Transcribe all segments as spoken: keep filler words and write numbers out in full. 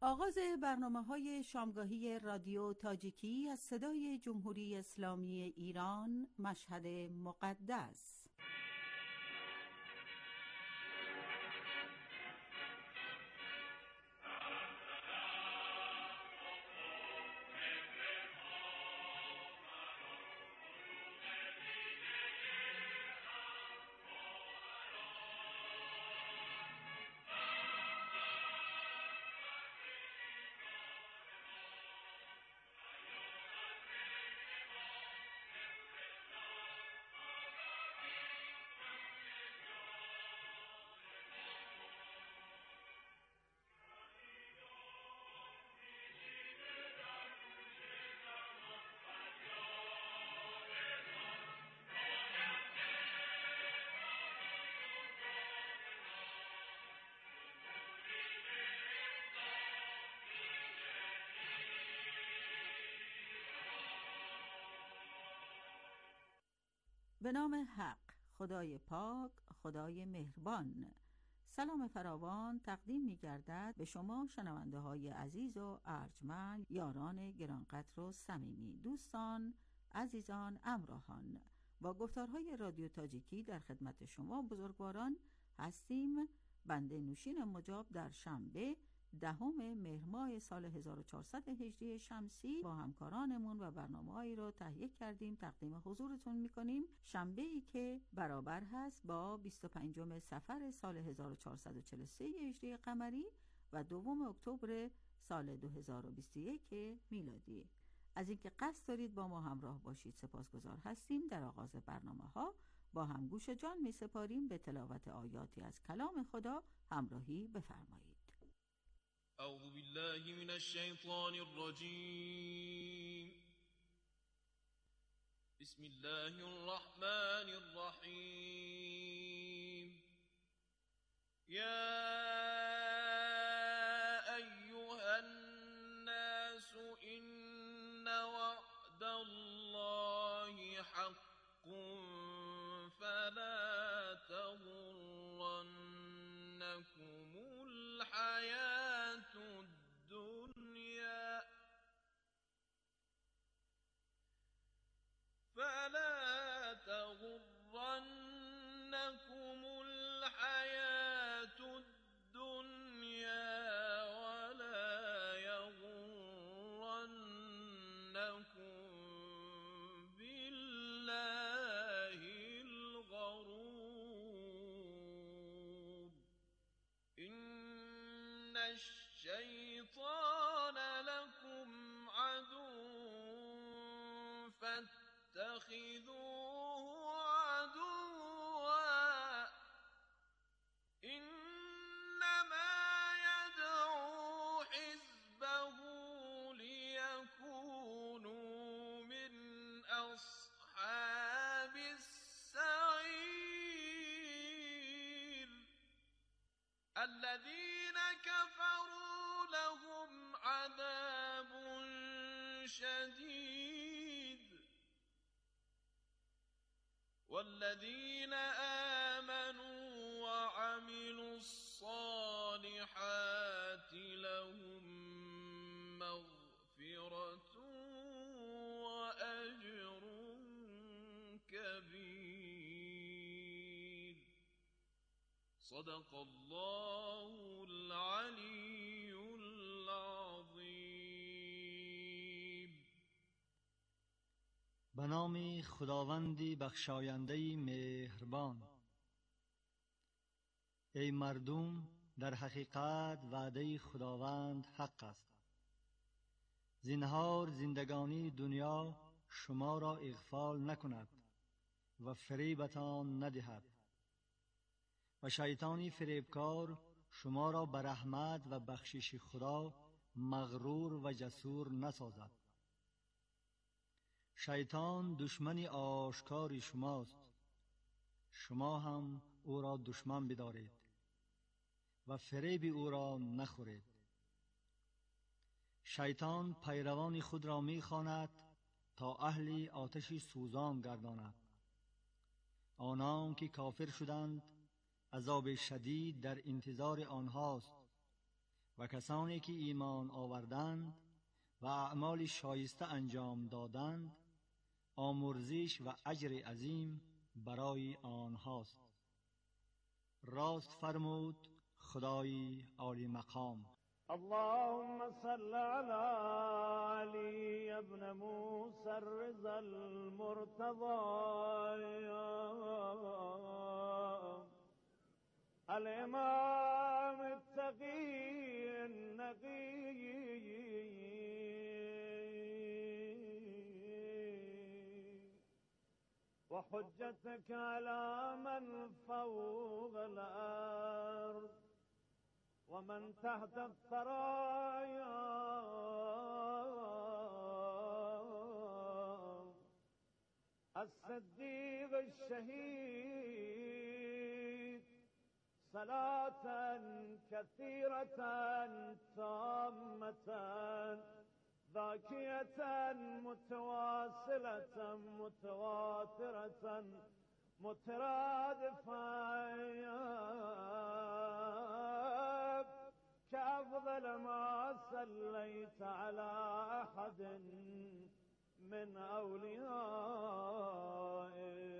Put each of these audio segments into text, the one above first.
آغاز برنامه‌های شامگاهی رادیو تاجیکی از صدای جمهوری اسلامی ایران، مشهد مقدس. به نام حق، خدای پاک، خدای مهربان. سلام فراوان تقدیم می گردد به شما شنونده های عزیز و ارجمند، یاران گرانقدر و صمیمی، دوستان، عزیزان، همراهان. با گفتارهای رادیو تاجیکی در خدمت شما بزرگواران هستیم. بنده نوشین مجاب در شنبه دهم مهر ماه سال هزار و چهارصد هجری شمسی با همکارانمون و برنامه‌هایی رو تهیه کردیم تقدیم حضورتون می‌کنیم. شنبه ای که برابر هست با بیست و پنجم صفر سال هزار و چهارصد و چهل و سه هجری قمری و دوم اکتبر سال دو هزار و بیست و یک میلادی. از اینکه قصد دارید با ما همراه باشید سپاسگزار هستیم. در آغاز برنامه‌ها با هم گوش جان می‌سپاریم به تلاوت آیاتی از کلام خدا. همراهی بفرمایید. اعوذ بالله من الشیطان الرجیم. بسم الله الرحمن الرحیم. یا ایها الناس ان وعد الله حق فلا تغرنكم الحياة الدنيا فلا تغرنكم الحياة الدنيا ولا يغرنكم بالله الغرور. إن الشيطان لكم عدو فاتخذوه عدوا إنما يدعو حزبه ليكونوا من أصحاب السعير. الذين كفروا لهم عذاب شديد والذين آمنوا وعملوا الصالحات لهم مغفرة وأجر كبير. صدق الله العلی العظیم. به نام خداوندی بخشاینده مهربان. ای مردم، در حقیقت وعده خداوند حق است. زنهار زندگانی دنیا شما را اغفال نکند و فریبتان ندهد و شیطانی فریبکار شما را به رحمت و بخشش خدا مغرور و جسور نسازد. شیطان دشمن آشکار شماست، شما هم او را دشمن بدارید و فریب او را نخورید. شیطان پیروان خود را می‌خواند تا اهل آتش سوزان گرداند. آنان که کافر شدند عذاب شدید در انتظار آنهاست و کسانی که ایمان آوردند و اعمال شایسته انجام دادند آمرزش و اجر عظیم برای آنهاست. راست فرمود خدای عالی مقام. اللهم صل على علي ابن موسى الرضا المرتضى الإمام التقي النقي وحجتك على من فوق الأرض ومن تحت الثرايا الصديق الشهيد صلاة كثيرة تامة ذاكية متواصلة متواترة مترادفة كأفضل ما صليت على أحد من أوليائك.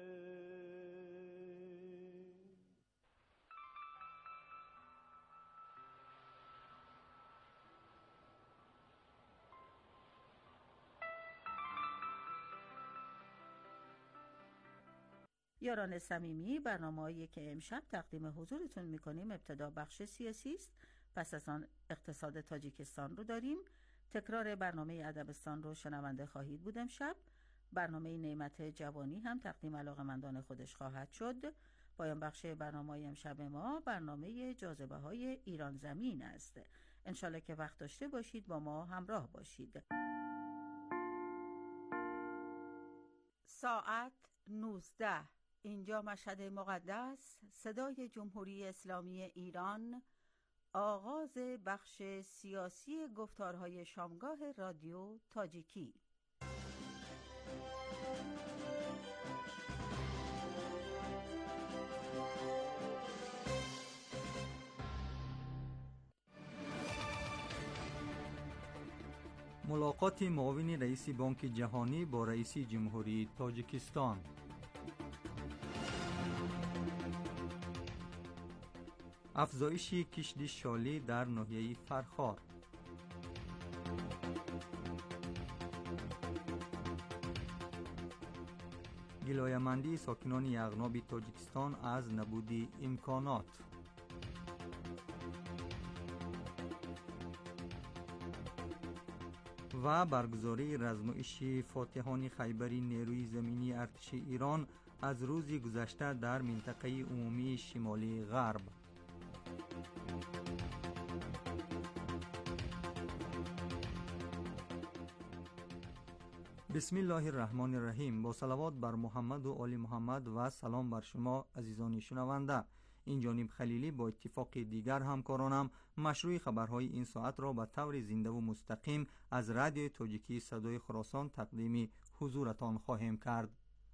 یاران صمیمی، برنامه‌ای که امشب تقدیم حضورتون می‌کنیم ابتدا بخش سیاسی است، پس از آن اقتصاد تاجیکستان رو داریم. تکرار برنامه ادبستان رو شنونده خواهید بود. امشب برنامه نعمت جوانی هم تقدیم علاقه‌مندان خودش خواهد شد. پایان بخش برنامه امشب ما برنامه جاذبه‌های ایران زمین است. انشالله که وقت داشته باشید با ما همراه باشید. ساعت نوزده، اینجا مشهد مقدس، صدای جمهوری اسلامی ایران، آغاز بخش سیاسی گفتارهای شامگاه رادیو تاجیکی. ملاقات معاون رئیس بانک جهانی با رئیس جمهوری تاجیکستان. افزایش کشت شالی در ناحیه فرخار. گلایه‌مندی ساکنان یغناب تاجیکستان از نبود امکانات. و برگزاری رزمایش فاتحان خیبری نیروی زمینی ارتش ایران از روز گذشته در منطقه عمومی شمالی غرب. بسم الله الرحمن الرحیم. با صلوات بر محمد و آل محمد و سلام بر شما عزیزان شنونده. این جانب خلیلی با اتفاق دیگر همکارانم مشروع خبرهای این ساعت را به طور زنده و مستقیم از رادیو تاجیکی صدای خراسان تقدیم حضورتان خواهیم کرد.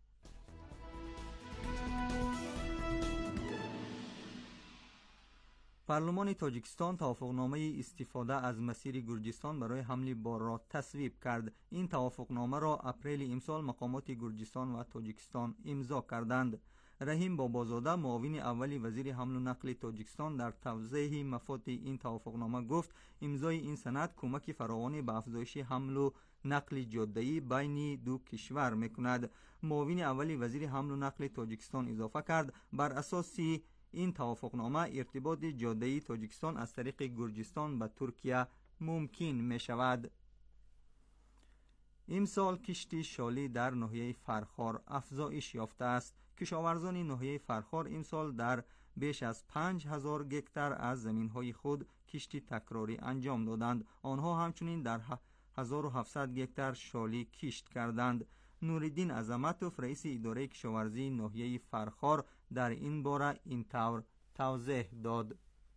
پارلمان تاجیکستان توافقنامه استفاده از مسیر گرجستان برای حمل بار را تصویب کرد. این توافقنامه را اپریل امسال مقامات گرجستان و تاجیکستان امضا کردند. رحیم بابازاده، معاون اول وزیر حمل و نقل تاجیکستان، در توضیح مفاد این توافقنامه گفت امضای این سند کمک فراوان به افزایش حمل و نقل جاده‌ای بین دو کشور میکند. معاون اول وزیر حمل و نقل تاجیکستان اضافه کرد بر اساس این توافقنامه ارتباط جاده‌ای تاجیکستان از طریق گرجستان به ترکیه ممکن می شود. امسال کشت شالی در ناحیه فرخار افزایش یافته است. کشاورزان ناحیه فرخار امسال در بیش از پنج هزار گکتار از زمین‌های خود کشت تکراری انجام دادند. آنها همچنین در هزار و هفتصد گکتار شالی کشت کردند. نوردین عظمتوف، رئیس اداره کشاورزی ناحیه فرخار، در این باره این طور توضیح داد.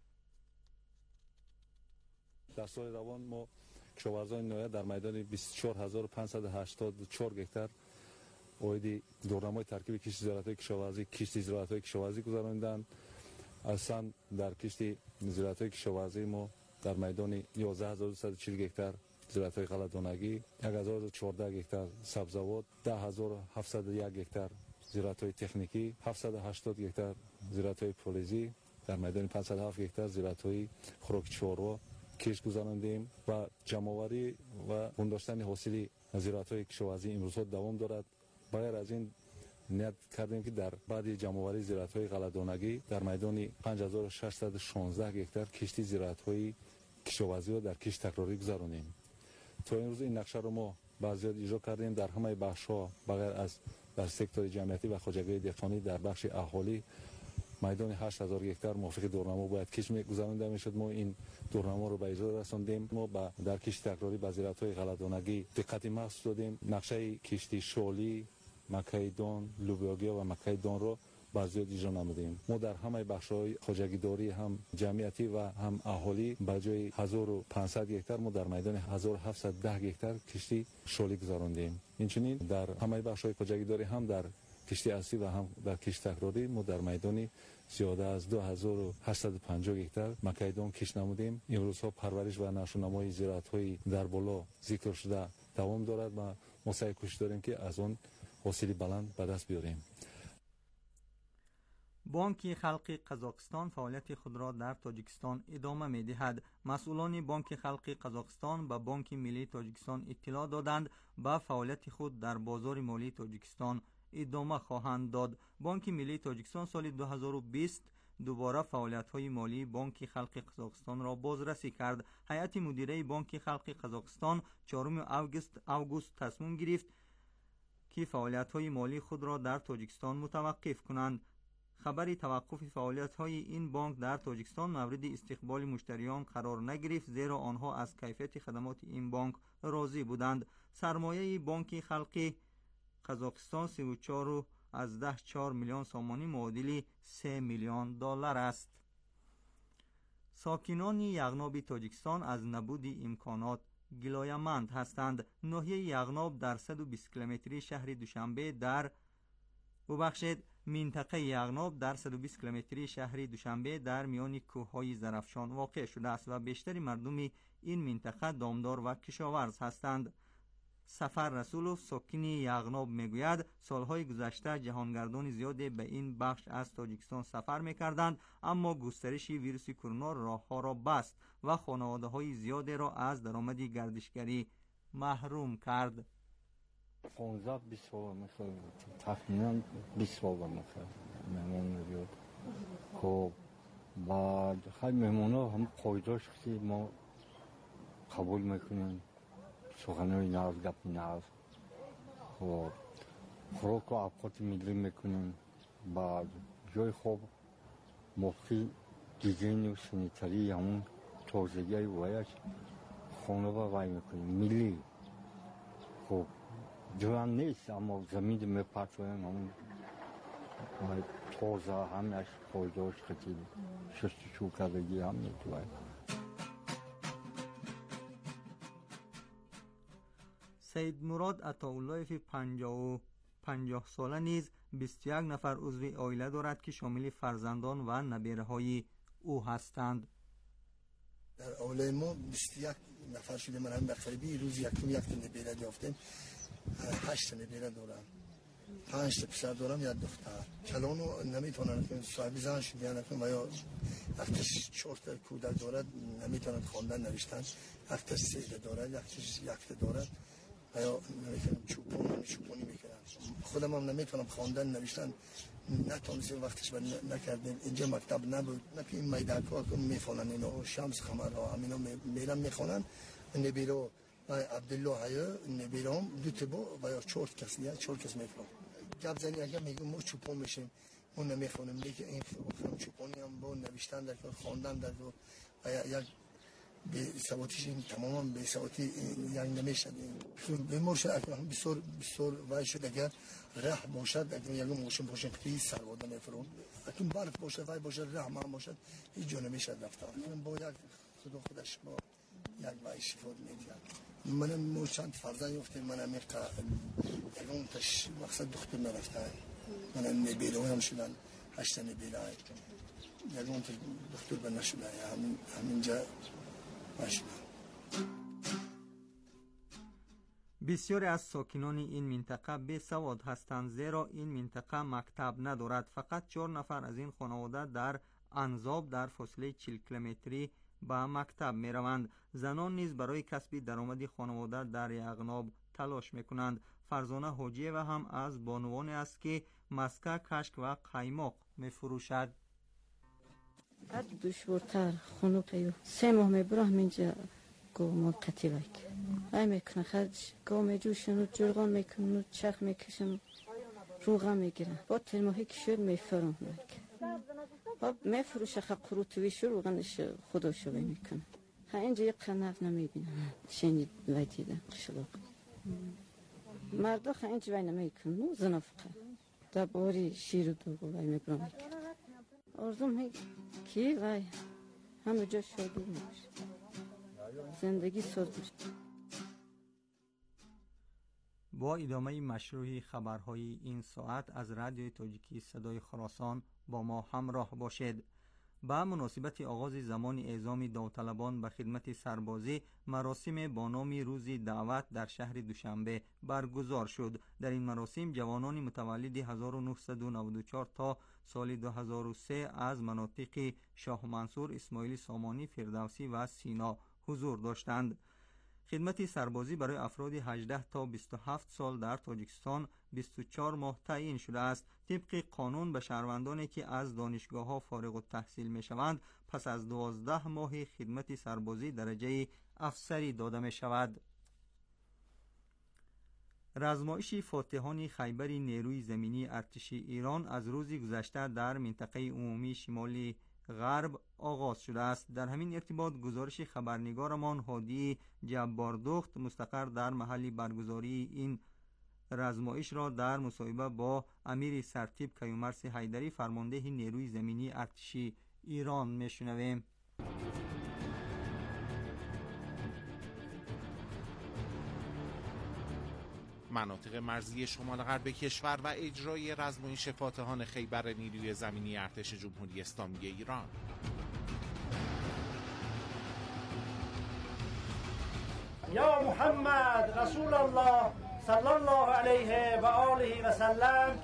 در سال روان ما کشاورزان ناحیه در میدان بیست و چهار هزار و پانصد و هشتاد و چهار گکتار اویدی دورنامه ترکیب کشت زراعتی کشاورزی کشت زراعتی کشاورزی گذراندند. اصلا در کشت زراعتی کشاورزی ما در میدان یازده هزار و دویست و چهل هکتار زراعت‌های غله‌دانگی، یک هزار و چهارده هکتار سبزوات، ده هزار و هفتصد و یک هکتار زراعت‌های تکنیکی، هفتصد و هشتاد هکتار زراعت‌های فلزی، در میدان پانصد و هفت هکتار زراعت‌های خوراک چهارراه کش گذراندیم و جمع‌آوری و بنداشتن حاصل زراعت‌های کشاورزی امروز دوام دارد. باید از این نیت کردیم که در بعد جمع‌آوری زراعت‌های غله‌دانگی در میدان پنج هزار و ششصد و شانزده هکتار کشتی زراعت‌های کشاورزی را در کشت تکراری گذرانیم. تا امروز این نقشه را ما بازیاد اجرا کردیم در همه بخش‌ها بغیر از در سکتور جمعیتی و خواجگی دهقانی در بخش اهالی میدان هشت هزار هکتار موافق دورنما باید کش گذرانده میشد. ما این دورنما رو به اجرا رساندیم. ما با در کشت تکراری به زراعت‌های غله‌دانگی دقت مخصوص دادیم. نقشه کشتی شالی، مکای دان، لوبیا و مکای دان رو بازیاد اجرا نمودیم. ما در همه بخش‌های خواجگی داری هم جمعیتی و هم اهالی به جای هزار و پانصد هکتار ما در میدان هزار و هفتصد و ده هکتار کشتی شالی گذراندیم. اینچنین در همه بخش‌های خواجگی داری هم در کشتی اصلی و هم در کشت تکراری ما در میدان زیاده از دو هزار و هشتصد و پنجاه هکتار مکای دان کش نمودیم. امروز ها پرورش و نشونمای زراعت‌های در بالا ذکر شده دوام دارد و ما سعی کوشش داریم که از آن حاصل بلند به دست بیاریم. بانک خلق قزاقستان فعالیت خود را در تاجیکستان ادامه می دهد. مسئولان بانک خلق قزاقستان به بانک ملی تاجیکستان اطلاع دادند به فعالیت خود در بازار مالی تاجیکستان ادامه خواهند داد. بانک ملی تاجیکستان سال دو هزار و بیست دوباره فعالیت‌های مالی بانک خلق قزاقستان را بازرسی کرد. هیئت مدیره بانک خلق قزاقستان چهارم آگوست آگوست تصمیم گرفت که فعالیت‌های مالی خود را در تاجیکستان متوقف کنند. خبری توقف فعالیت‌های این بانک در تاجیکستان مورد استقبال مشتریان قرار نگرفت، زیرا آنها از کیفیت خدمات این بانک راضی بودند. سرمایه بانک خلق قزاقستان سی و چهار و از ده چهار میلیون سامانی معادل سه میلیون دلار است. ساکنان یغناب تاجیکستان از نبود امکانات گلایه‌مند هستند. ناحیه یغناب در صد و بیست کیلومتری شهر دوشنبه در ببخشید منطقه یغناب در صد و بیست کیلومتری شهر دوشنبه در میان کوههای زرافشان واقع شده است و بیشتر مردم این منطقه دامدار و کشاورز هستند. سفر رسولوف ساکن یغناب میگوید سالهای گذشته جهانگردان زیادی به این بخش از تاجیکستان سفر میکردند، اما گسترش ویروس کرونا راهها را بست و خانواده های زیادی را از درآمد گردشگری محروم کرد. پانزده بیست سال میخواد تقریبا بیست سال میخواد مهمان میاد. خب بعد خیلی مهمان ها هم پایداش که ما قبول میکنیم، سخنهای ناز گپ ناز. خب خوراک و اوقات ملی میکنیم. بعد جای خوب موقعی دیزاین و سنیتری همون تازگی وایش خانه با وای میکنیم ملی. خب جوان نیست اما زمین میپرسونیم همون تازه همش پایداش خیلی شستشو کردگی هم میتوانیم. سید مراد عطااللهیف پنجاه و پنجاه ساله نیز بیست و یک نفر عضو عائله دارد که شامل فرزندان و نبیره‌های او هستند. در عائله ما بیست و یک نفر شده. من هم بخریبی روز یکم یک تا نبیره یافتیم. هشت تا نبیره دارم، پنج تا پسر دارم، یک دختر. کلانو نمیتونن که صاحب زن شدن کنن و یا هفتش چهار تا کودک دارد نمیتونن خواندن نوشتن. هفتش سه تا دارد، یکش یک تا دارد و یا نمیتونن چوپون چوپونی میکنن. خودم هم نمیتونم خواندن نوشتن نتونستیم وقتش بر نکردیم. اینجا مکتب نبود، نه که این میدک‌ها که میخونن اینو شمس خمرها همینا میرن میخونن. نبیرو عبدالله هیا نبیرام دو تبا و یا چهار کسی هست، چهار کس میخونم. گپ زنی اگر میگم ما چوپون میشیم ما نمیخونیم، لیکن این خودم چوپونی هم با نوشتن در خواندن در و یک به سواتیش این تماما به سواتی یک نمیشد. به مرشد اکنون هم بسیار بسیار وای شد. اگر راه باشد اگر یک موشن باشن خیلی سرواده نفرون اکنون برف باشد وای باشد راه ما باشد هیچ جا نمیشد رفتن. با یک خدا خودش با یک وای شفاد میدید. من موشن فرزن یافتیم. من امریکا اون تش مقصد دختر نرفتم. من نبیره هم شدن هشت نبیره یکون تا دکتر بنا شده. همین همینجا ماشین. بسیاری از ساکنان این منطقه بی سواد هستند، زیرا این منطقه مکتب ندارد. فقط چهار نفر از این خانواده در انزاب در فاصله چهل کیلومتری به مکتب می روند. زنان نیز برای کسب درآمد خانواده در یغناب تلاش می کنند. فرزانه حاجی و هم از بانوانی است که مسکه، کشک و قیماق می فروشد. بعد دشوارتر خنوقی سه ماه می برم اینجا گو ما قطیبک ای میکنه خرج گو می جوشن و جرغان میکنن و چخ میکشن روغا میگیرن با تلماهی که شد میفرم میکن با میفروشه خب قروتوی شو روغنش خدا شو میکنه ها اینجا یک قناف نمیبینم شنید ویدیدم قشلاق مردا خا اینجا وی نمیکنن و زنافقه در باری شیر و دوغو وی میبرم میکنه آرزوم هی کی وی همه جا شادی میشه زندگی ساز میشه. با ادامه مشروع خبرهای این ساعت از رادیوی تاجیکی صدای خراسان با ما همراه باشید. به مناسبت آغاز زمان اعزام داوطلبان به خدمت سربازی، مراسم با نام روز دعوت در شهر دوشنبه برگزار شد. در این مراسم جوانان متولد هزار و نهصد و نود و چهار تا سال دو هزار و سه از مناطق شاه منصور، اسماعیل سامانی، فردوسی و سینا حضور داشتند. خدمت سربازی برای افراد هجده تا بیست و هفت سال در تاجیکستان بیست و چهار ماه تعیین شده است. طبق قانون به شهروندانی که از دانشگاه‌ها فارغ التحصیل می‌شوند پس از دوازده ماه خدمت سربازی درجه افسری داده می‌شود. رزمایش فاتحان خیبر نیروی زمینی ارتش ایران از روز گذشته در منطقه عمومی شمالی غرب آغاز شده است. در همین ارتباط گزارش خبرنگارمان هادی جباردخت مستقر در محل برگزاری این رزمایش را در مصاحبه با امیر سرتیپ کیومرث حیدری فرمانده نیروی زمینی ارتشی ایران میشنویم. مناطق مرزی شمال غرب کشور و اجرای رزمایش فاتحان خیبر نیروی زمینی ارتش جمهوری اسلامی ایران. یا محمد رسول الله صلی الله علیه و آله و سلم.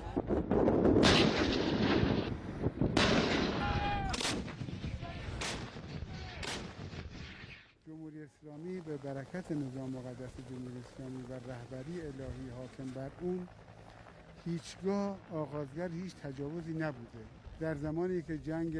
جمهوری اسلامی به برکت نظام مقدس جمهوری اسلامی و رهبری الهی حاکم بر اون هیچگاه آغازگر هیچ تجاوزی نبوده. در زمانی که جنگ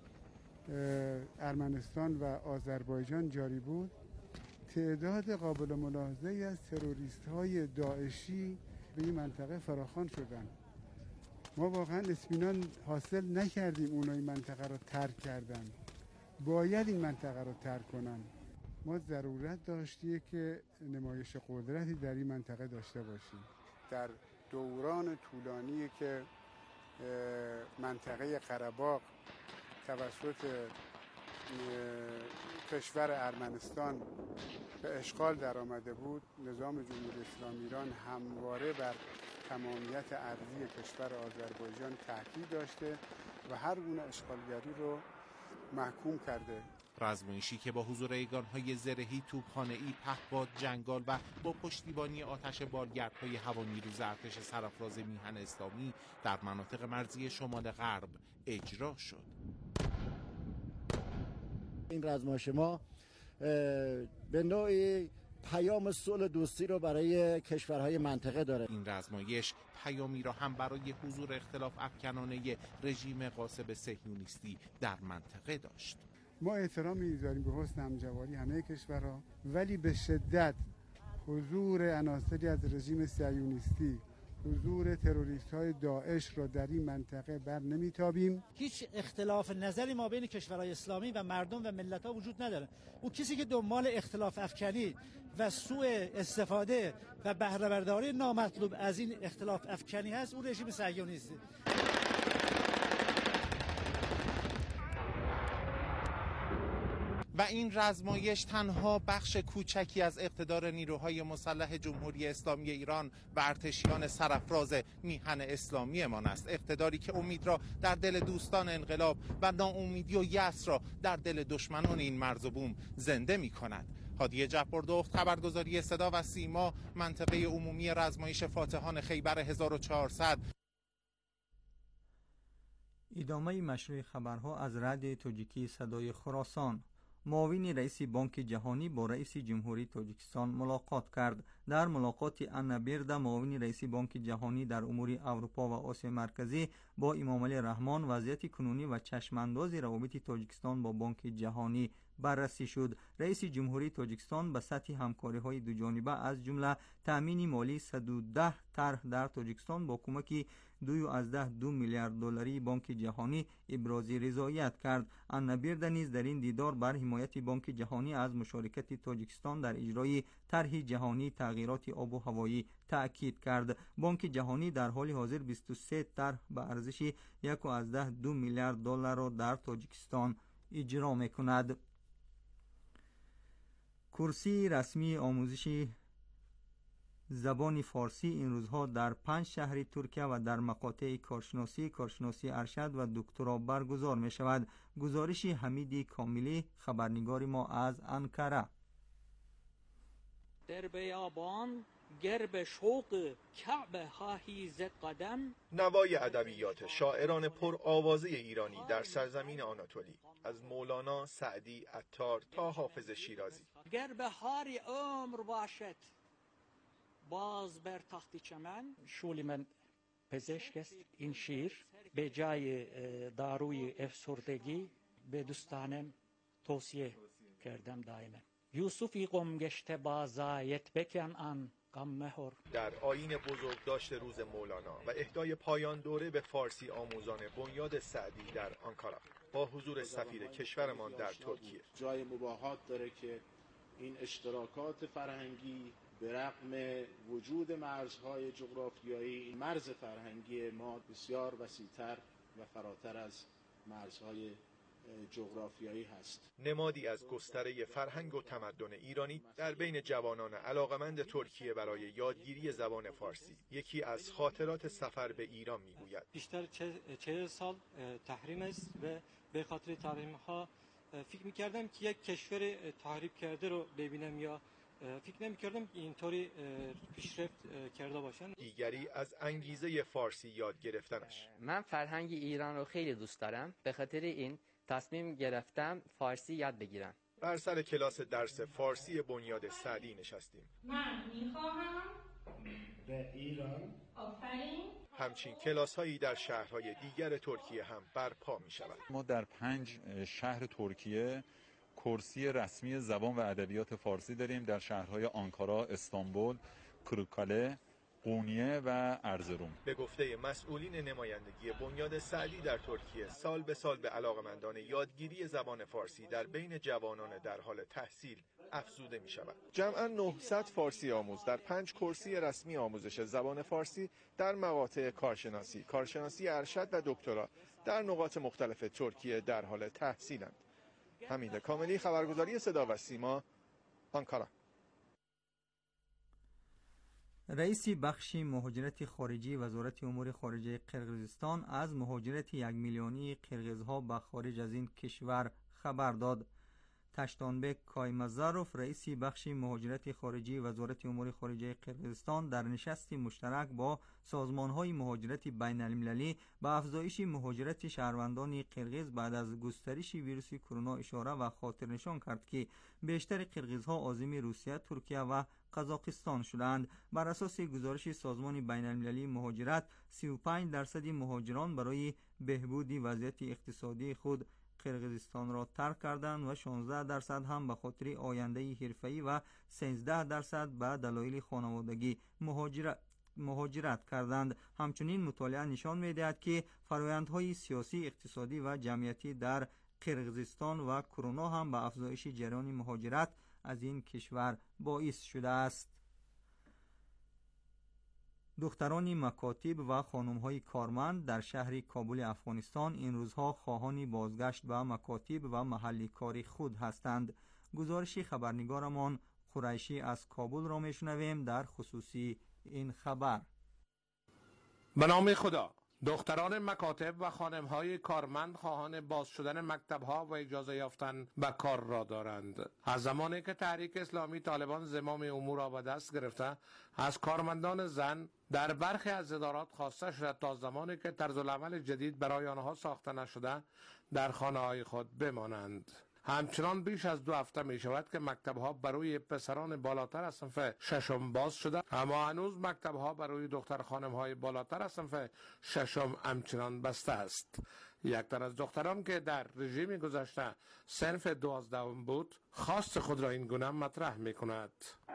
ارمنستان و آذربایجان جاری بود، تعداد قابل ملاحظه‌ای از تروریست‌های داعشی به این منطقه فراخوان شدند. ما واقعا اطمینان حاصل نکردیم اونها این منطقه رو ترک کردن. باید این منطقه رو ترک کنن. ما ضرورت داشتیم که نمایش قدرتی در این منطقه داشته باشیم. در دوران طولانی که منطقه قره‌باغ توسط کشور ارمنستان به اشغال در آمده بود، نظام جمهوری اسلامی ایران همواره بر تمامیت ارضی کشور آذربایجان تاکید داشته و هر گونه اشغالگری رو محکوم کرده. رزمایشی که با حضور یگان‌های زرهی، توپخانه‌ای، پهپاد، جنگال و با پشتیبانی آتش بالگردهای هوانیروز ارتش سرافراز میهن اسلامی در مناطق مرزی شمال غرب اجرا شد. این رزمایش ما به نوعی پیام صلح دوستی رو برای کشورهای منطقه داره. این رزمایش پیامی را هم برای حضور اختلاف افکنانه رژیم غاصب صهیونیستی در منطقه داشت. ما احترام می‌گذاریم به حسن همجواری همه کشورها، ولی به شدت حضور عناصری از رژیم صهیونیستی، حضور تروریست‌های داعش را در این منطقه بر نمیتابیم. هیچ اختلاف نظری ما بین کشورهای اسلامی و مردم و ملت‌ها وجود نداره. اون کسی که دنبال اختلاف افکنی و سوء استفاده و بهره برداری نامطلوب از این اختلاف افکنی هست، اون رژیم صهیونیستی. و این رزمایش تنها بخش کوچکی از اقتدار نیروهای مسلح جمهوری اسلامی ایران و ارتشیان سرافراز میهن اسلامیمان است. اقتداری که امید را در دل دوستان انقلاب و ناامیدی و یأس را در دل دشمنان این مرز و بوم زنده می کند. هادی جبردخت، خبرگزاری صدا و سیما، منطقه عمومی رزمایش فاتحان خیبر هزار و چهارصد. ادامه مشروع خبرها از رادیو تاجیکی صدای خراسان. معاون رئیس بانک جهانی با رئیس جمهوری تاجیکستان ملاقات کرد. در ملاقات انا بیرده، معاون رئیس بانک جهانی در امور اروپا و آسیا مرکزی با امام علی رحمان وضعیت کنونی و چشمانداز روابط تاجیکستان با بانک جهانی بررسی شد. رئیس جمهوری تاجیکستان به سطح همکاری‌های دو جانبه از جمله تامین مالی صد و ده طرح در تاجیکستان با کمک دو از ده دو میلیارد دلاری بانک جهانی ابراز رضایت کرد. انا بیرده نیز در این دیدار بر حمایت بانک جهانی از مشارکت تاجیکستان در اجرای طرح جهانی تغییرات آب و هوایی تأکید کرد. بانک جهانی در حال حاضر بیست و سه طرح به ارزش یک از ده دو میلیارد دلار را در تاجیکستان اجرا می‌کند. کرسی رسمی آموزش زبان فارسی این روزها در پنج شهر ترکیه و در مقاطع کارشناسی، کارشناسی ارشد و دکترا برگزار می شود. گزارش حمید کاملی، خبرنگار ما از انکره. در بیابان گرب شوق کعبه خواهی زد قدم. نوای ادبیات شاعران پر آوازه ایرانی در سرزمین آناتولی، از مولانا، سعدی، عطار تا حافظ شیرازی. گر بهار عمر باشد باز بر تخت چمن. شغل من پزشک است. این شیر به جای داروی افسردگی به دوستانم توصیه کردم دائما. یوسفی قم گشته بازایت بکن آن غم مهر. در آیین بزرگداشت روز مولانا و اهدای پایان دوره به فارسی آموزان بنیاد سعدی در آنکارا با حضور سفیر کشورمان در ترکیه، جای مباهات داره که این اشتراکات فرهنگی به رغم وجود مرزهای جغرافیایی، مرز فرهنگی ما بسیار وسیع‌تر و فراتر از مرزهای جغرافیایی هست. نمادی از گستره فرهنگ و تمدن ایرانی در بین جوانان علاقمند ترکیه برای یادگیری زبان فارسی. یکی از خاطرات سفر به ایران میگوید: بیشتر چهل سال تحریم است و به خاطر تحریم ها فکر میکردم که یک کشور تحریم کرده رو ببینم، یا فکر نمی‌کردم اینطوری پیشرفت کرده باشن. دیگری از انگیزه فارسی یاد گرفتنش: من فرهنگ ایران رو خیلی دوست دارم، به خاطر این تصمیم گرفتم فارسی یاد بگیرم. بر سر کلاس درس فارسی بنیاد سعدی نشستیم. من می‌خواهم به ایران آفرین. همچین کلاس هایی در شهرهای دیگر ترکیه هم برپا می شود. ما در پنج شهر ترکیه کرسی رسمی زبان و ادبیات فارسی داریم، در شهرهای آنکارا، استانبول، کروکاله، قونیه و ارزروم. به گفته مسئولین نمایندگی بنیاد سعدی در ترکیه، سال به سال به علاقمندان یادگیری زبان فارسی در بین جوانان در حال تحصیل افزوده می شود. جمعاً نهصد فارسی آموز در پنج کرسی رسمی آموزش زبان فارسی در مقاطع کارشناسی، کارشناسی ارشد و دکترا در نقاط مختلف ترکیه در حال تحصیلند. حمید کاملی، خبرگزاری صدا و سیما، آنکارا. رئیس بخش مهاجرت خارجی وزارت امور خارجه قرقیزستان از مهاجرت یک میلیونی قرقیزها به خارج از این کشور خبر داد. تشتانبک کایمزاروف، رئیس بخش مهاجرت خارجی وزارت امور خارجه قرقیزستان، در نشستی مشترک با سازمان‌های مهاجرت بین‌المللی به افزایش مهاجرت شهروندان قرقیز بعد از گسترش ویروس کرونا اشاره و خاطر نشان کرد که بیشتر قرقیزها عازم روسیه، ترکیه و قزاقستان شدند. بر اساس گزارش سازمان بین‌المللی مهاجرت، سی و پنج درصد مهاجران برای بهبود وضعیت اقتصادی خود قرقیزستان را ترک کردند و شانزده درصد هم به خاطر آینده حرفه‌ای و سیزده درصد به دلایل خانوادگی مهاجرت مهاجرت کردند. همچنین مطالعه نشان می‌دهد که فرآیندهای سیاسی، اقتصادی و جمعیتی در قرقیزستان و کرونا هم به افزایش جریان مهاجرت از این کشور باعث شده است. دختران مکاتب و خانم‌های کارمند در شهر کابل افغانستان این روزها خواهان بازگشت به مکاتب و محل کاری خود هستند. گزارش خبرنگارمان قریشی از کابل را میشنویم در خصوصی این خبر. به نام خدا. دختران مکاتب و خانم‌های کارمند خواهان باز شدن مکتب‌ها و اجازه یافتن به کار را دارند. از زمانی که تحریک اسلامی طالبان زمام امور را به دست گرفته، از کارمندان زن در برخی از ادارات خواسته شده تا زمانی که طرزالعمل جدید برای آنها ساخته نشده در خانه‌های خود بمانند. همچنان بیش از دو هفته می شود که مکتب‌ها برای پسران بالاتر از صنف ششم باز شده، اما هنوز مکتب‌ها برای دختر خانم‌های بالاتر از صنف ششم همچنان بسته است. یک تن از دختران که در رژیم گذشته صنف دوازدهم بود، خواست خود را این گونه مطرح می کند.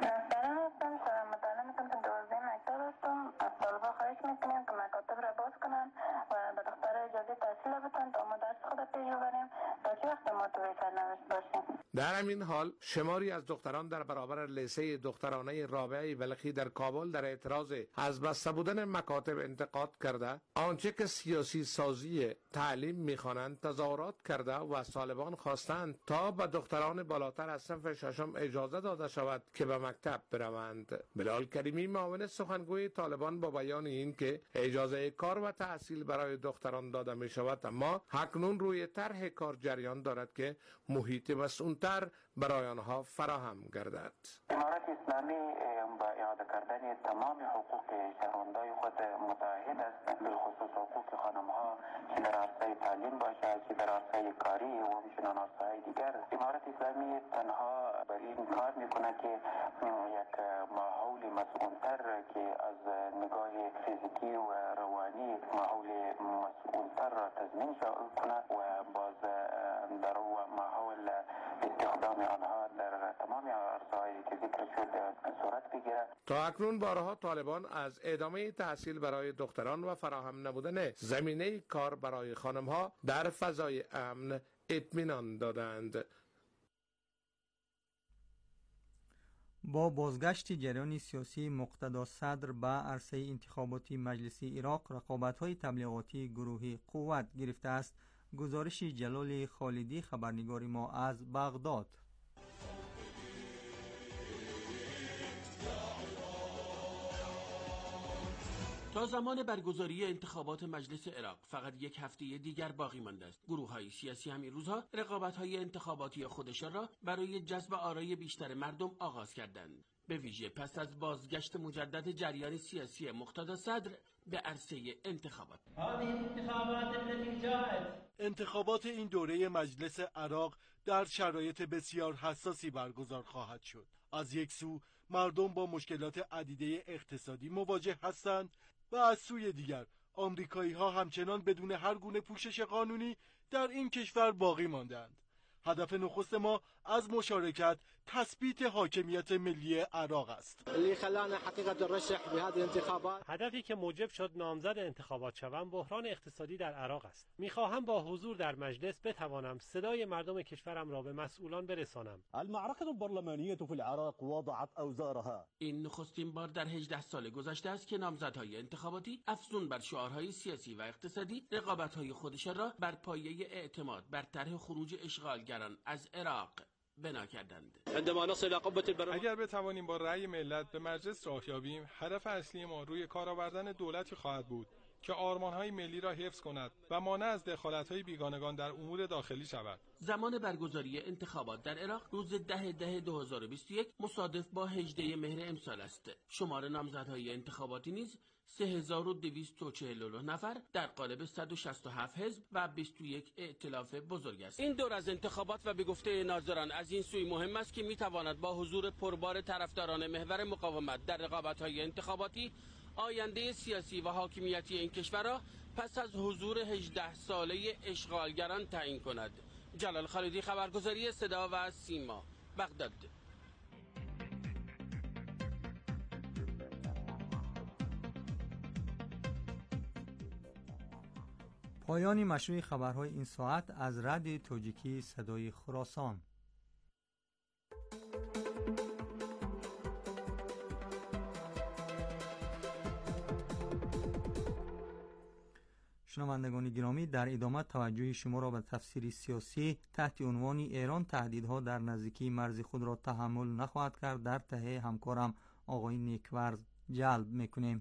از طالبا خواهش میکنیم که مکاتب را باز کنن و به دختر اجازه تحصیل بدن تا ما درس خود پیش ببریم تا چه وقت ما توی سرنوشت باشیم. در همین حال شماری از دختران در برابر لیسه دخترانه رابعه بلخی در کابل در اعتراض از بسته بودن مکاتب انتقاد کرده، آنچه که سیاسی سازی تعلیم میخوانند تظاهرات کرده و از طالبان خواستند تا به دختران بالاتر از صنف ششم اجازه داده شود که به مکتب بروند. بلال کریمی معاون سخنگوی طالبان با بیان این که اجازه کار و تحصیل برای دختران داده می شود، اما اکنون روی طرح کار جریان دارد که محیط مسئول‌تر برای آنها فراهم گردد. امارت اسلامی با اعاده کردن تمام حقوق شهروندان خود متعهد است، بالخصوص حقوق خانم‌ها که در عرصه تعلیم باشد، که در عرصه کاری و همچنان عرصه‌های دیگر. امارت اسلامی تنها بر این کار می‌کند که یک ماحول مسئول‌تر که از نگاه فیزیکی و روانی ماحول مسئول‌تر را تضمین کند و باز در ماحول استخدام آنها در تمام عرصه‌هایی که ذکر شد صورت بگیرد. تا اکنون بارها طالبان از ادامه تحصیل برای دختران و فراهم نبودن زمینه کار برای خانم‌ها در فضای امن اطمینان دادند. با بازگشت جریان سیاسی مقتدا صدر به عرصه انتخاباتی مجلسی عراق، رقابت‌های تبلیغاتی گروهی قوت گرفته است. گزارش جلال خالدی خبرنگار ما از بغداد. تا زمان برگزاری انتخابات مجلس عراق فقط یک هفته دیگر باقی مانده است. گروه‌های سیاسی همین روزها رقابت‌های انتخاباتی خودشان را برای جذب آرای بیشتر مردم آغاز کردند. به ویژه پس از بازگشت مجدد جریان سیاسی مقتدا صدر به عرصه انتخابات. انتخابات این دوره مجلس عراق در شرایط بسیار حساسی برگزار خواهد شد. از یک سو مردم با مشکلات عدیده اقتصادی مواجه هستند و از سوی دیگر آمریکایی ها همچنان بدون هر گونه پوشش قانونی در این کشور باقی ماندند. هدف نخست ما از مشارکت تثبیت حاکمیت ملی عراق است. هدفی که موجب شد نامزد انتخابات شوم بحران اقتصادی در عراق است. میخواهم با حضور در مجلس بتوانم صدای مردم کشورم را به مسئولان برسانم. المعركة البرلمانية في العراق وضعت اوزارها. این نخستین بار در هجده سال گذشته است که نامزدهای انتخاباتی افزون بر شعارهای سیاسی و اقتصادی رقابت‌های خودشان را بر پایه اعتماد بر طرح خروج اشغالگران از عراق بنا کردند. اگر بتوانیم با رأی ملت به مجلس راه یابیم، هدف اصلی ما روی کار آوردن دولتی خواهد بود که آرمان‌های ملی را حفظ کند و مانع از دخالت‌های بیگانگان در امور داخلی شود. زمان برگزاری انتخابات در عراق روز ده ده دو هزار و بیست و یک مصادف با هجده مهر امسال است. شمار نامزدهای انتخاباتی نیز سه هزار و دویست و چهل و نه نفر در قالب صد و شصت و هفت حزب و بیست و یک ائتلاف بزرگ است. این دور از انتخابات و به گفته ناظران از این سوی مهم است که میتواند با حضور پربار طرفداران محور مقاومت در رقابت‌های انتخاباتی آینده سیاسی و حاکمیتی این کشور را پس از حضور هجده ساله اشغالگران تعیین کند. جلال خالدی، خبرگزاری صدا و سیما، بغداد. پایان مشروع خبرهای این ساعت از رادیو تاجیکی صدای خراسان. شنوندگان گرامی، در ادامه توجه شما را به تفسیر سیاسی تحت عنوان ایران تهدیدها در نزدیکی مرز خود را تحمل نخواهد کرد در تهیه همکارم آقای نیکورز جلب میکنیم.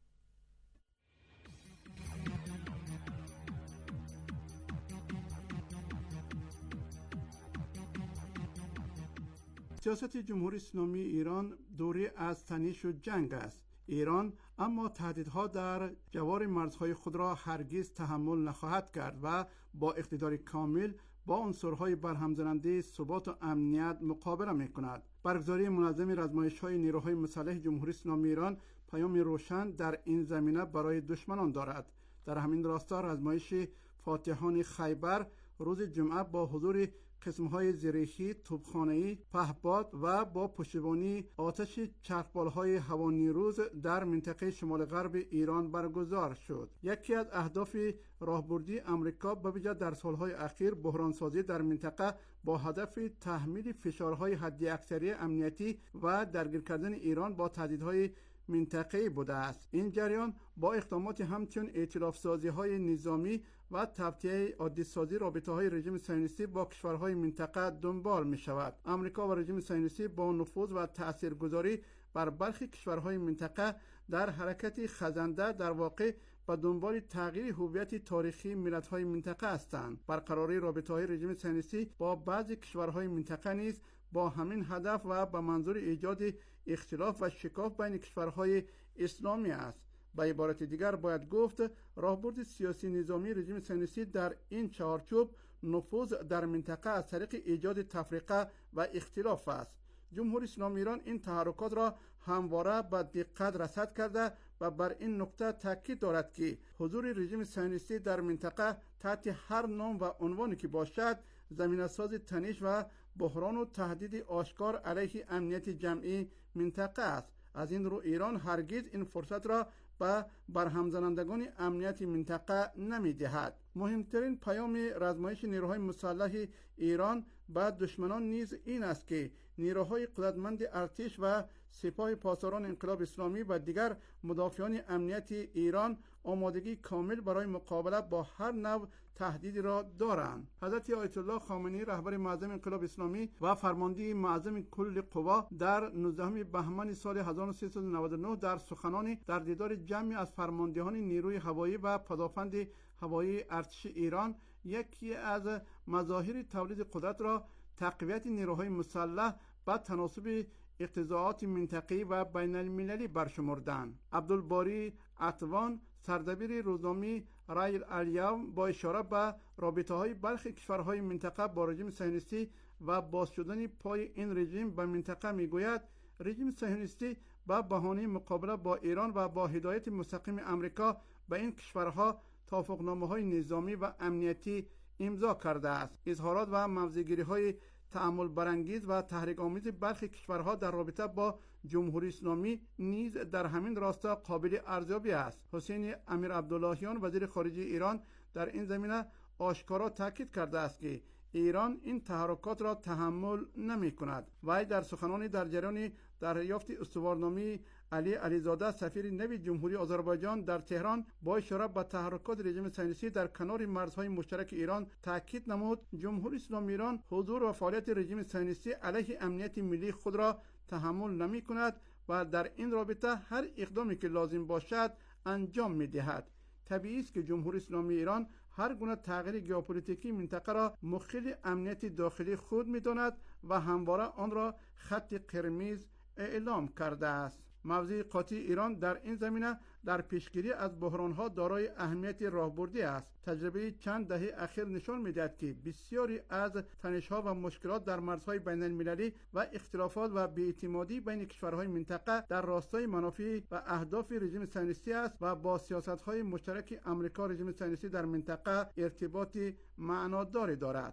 سیاست جمهوری اسلامی ایران دوره از تنش و جنگ است. ایران اما تهدیدها در جوار مرزهای خود را هرگز تحمل نخواهد کرد و با اقتدار کامل با عنصرهای برهم‌زننده ثبات و امنیت مقابله می‌کند. برگزاری منظم رزمایش‌های نیروهای مسلح جمهوری اسلامی ایران پیام روشن در این زمینه برای دشمنان دارد. در همین راستا رزمایش فاتحان خیبر روز جمعه با حضور قسم‌های زرهی، توپخانه‌ای، پهپاد و با پشتیبانی آتش چرخبال‌های هوانیروز در منطقه شمال غرب ایران برگزار شد. یکی از اهداف راهبردی امریکا به ویژه در سال‌های اخیر بحران‌سازی در منطقه با هدف تحمیل فشارهای حداکثری امنیتی و درگیر کردن ایران با تهدیدهای منطقه‌ای بوده است. این جریان با اقدامات همچون ائتلاف‌سازی‌های نظامی و تبطیه عادی سازی رابطه‌های رژیم صهیونیستی با کشورهای منطقه دنبال می‌شود. آمریکا و رژیم صهیونیستی با نفوذ و تاثیرگذاری بر برخی کشورهای منطقه در حرکت خزنده در واقع به دنبال تغییر هویت تاریخی ملت‌های منطقه هستند. برقراری رابطه‌های رژیم صهیونیستی با بعضی کشورهای منطقه نیز با همین هدف و به منظور ایجاد اختلاف و شکاف بین کشورهای اسلامی است. به عبارت دیگر باید گفت راهبرد سیاسی نظامی رژیم صهیونیستی در این چارچوب نفوذ در منطقه از طریق ایجاد تفرقه و اختلاف است. جمهوری اسلامی ایران این تحرکات را همواره به دقت رصد کرده و بر این نکته تاکید دارد که حضور رژیم صهیونیستی در منطقه تحت هر نام و عنوانی که باشد زمینه‌ساز تنش و بحران و تهدید آشکار علیه امنیت جمعی منطقه است. از این رو ایران هرگز این فرصت را به برهم‌زنندگان امنیت منطقه نمی‌دهد. مهمترین پیام رزمایش نیروهای مسلح ایران به دشمنان نیز این است که نیروهای قدرتمند ارتش و سپاه پاسداران انقلاب اسلامی و دیگر مدافعان امنیت ایران آمادگی کامل برای مقابله با هر نوع تهدیدی را دارند. حضرت آیت الله خامنه‌ای رهبر معظم انقلاب اسلامی و فرمانده معظم کل قوا در نوزدهم بهمن سال هزار و سیصد و نود و نه در سخنانی در دیدار جمعی از فرماندهان نیروی هوایی و پدافند هوایی ارتش ایران یکی از مظاهر تولید قدرت را تقویت نیروهای مسلح با تناسب اقتضاعات منطقی و بین المللی برشمردند. عبدالباری عطوان سردبیر روزنامه رای الیوم با اشاره به رابطه‌های برخی کشورهای منطقه با رژیم صهیونیستی و باز شدن پای این رژیم به منطقه میگوید رژیم صهیونیستی با بهانه مقابله با ایران و با هدایت مستقیم امریکا به این کشورها توافقنامه‌های نظامی و امنیتی امضا کرده است. اظهارات و موضع‌گیری‌های تأمل برانگیز و تحریک آمیز برخی کشورها در رابطه با جمهوری اسلامی نیز در همین راستا قابل ارزیابی است. حسین امیر عبداللهیان وزیر خارجه ایران در این زمینه آشکارا تاکید کرده است که ایران این تحرکات را تحمل نمی کند. وی در سخنانی در جریان دریافت استوارنامه علی علیزاده سفیر نوی جمهوری آذربایجان در تهران با اشاره به تحرکات رژیم صهیونیستی در کنار مرزهای مشترک ایران تاکید نمود جمهوری اسلامی ایران حضور و فعالیت رژیم صهیونیستی علیه امنیت ملی خود را تحمل نمی کند و در این رابطه هر اقدامی که لازم باشد انجام می دهد. طبیعی است که جمهوری اسلامی ایران هر گونه تغییر ژئوپلیتیکی منطقه را مخل امنیت داخلی خود می داند و همواره آن را خط قرمز اعلام کرده است. موضع قاطع ایران در این زمینه در پیشگیری از بحران‌ها دارای اهمیت راهبردی است. تجربه چند دهه اخیر نشان می‌دهد که بسیاری از تنش‌ها و مشکلات در مرزهای بین‌المللی و اختلافات و بی‌اعتمادی بین کشورهای منطقه در راستای منافع و اهداف رژیم صهیونیستی است و با سیاست‌های مشترک آمریکا رژیم صهیونیستی در منطقه ارتباط معناداری دارد.